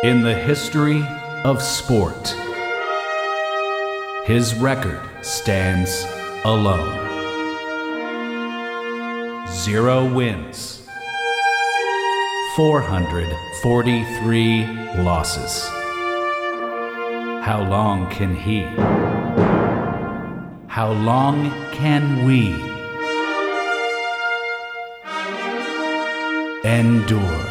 In the history of sport, his record stands alone. 0 wins, 443 losses. How long can he? How long can we endure?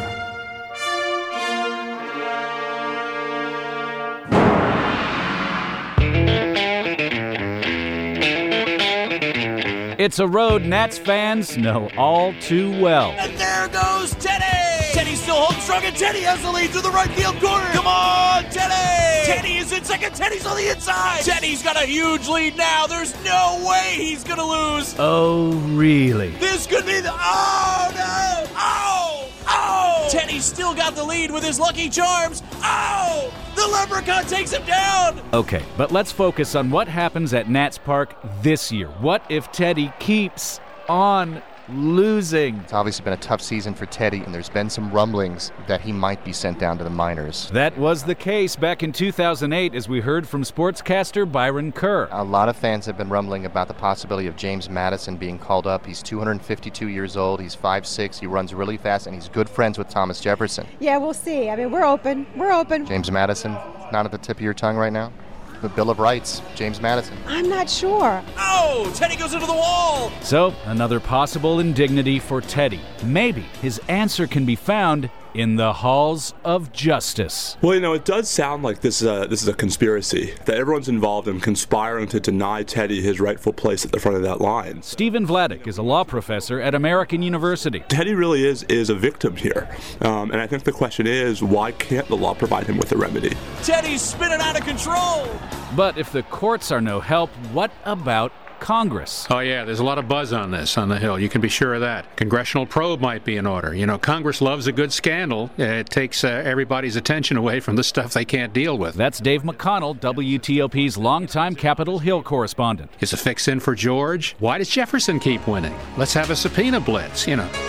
It's a road Nats fans know all too well. And there goes Teddy! Teddy still holds strong, and Teddy has the lead to the right field corner. Come on, Teddy! Teddy is in second. Teddy's on the inside. Teddy's got a huge lead now. There's no way he's going to lose. Oh, really? This could be the... Oh, no! Oh! Oh! Teddy's still got the lead with his Lucky Charms. Oh! The Leprechaun takes him down! Okay, but let's focus on what happens at Nats Park this year. What if Teddy keeps on losing? It's obviously been a tough season for Teddy, and there's been some rumblings that he might be sent down to the minors. That was the case back in 2008, as we heard from sportscaster Byron Kerr. A lot of fans have been rumbling about the possibility of James Madison being called up. He's 252 years old, he's 5'6", he runs really fast, and he's good friends with Thomas Jefferson. Yeah, we'll see. I mean, we're open. James Madison, not at the tip of your tongue right now? The Bill of Rights, James Madison. I'm not sure. Oh, Teddy goes into the wall. So, another possible indignity for Teddy. Maybe his answer can be found in the halls of justice. Well, it does sound like this is a conspiracy, that everyone's involved in conspiring to deny Teddy his rightful place at the front of that line. Stephen Vladeck is a law professor at American University. Teddy really is a victim here. And I think the question is, why can't the law provide him with a remedy? Teddy's spinning out of control. But if the courts are no help, what about Congress? Oh, yeah, there's a lot of buzz on this on the Hill. You can be sure of that. Congressional probe might be in order. Congress loves a good scandal. It takes everybody's attention away from the stuff they can't deal with. That's Dave McConnell, WTOP's longtime Capitol Hill correspondent. Is a fix in for George? Why does Jefferson keep winning? Let's have a subpoena blitz,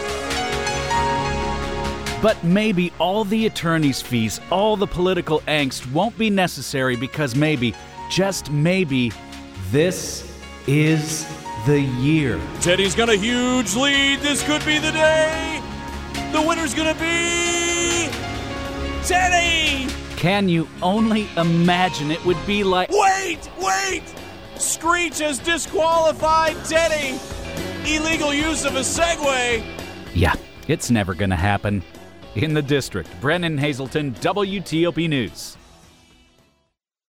But maybe all the attorney's fees, all the political angst won't be necessary because maybe, just maybe, this is the year. Teddy's got a huge lead. This could be the day. The winner's going to be Teddy. Can you only imagine it would be like... Wait! Screech has disqualified Teddy. Illegal use of a Segway. Yeah, it's never going to happen. In the district, Brennan Hazelton, WTOP News.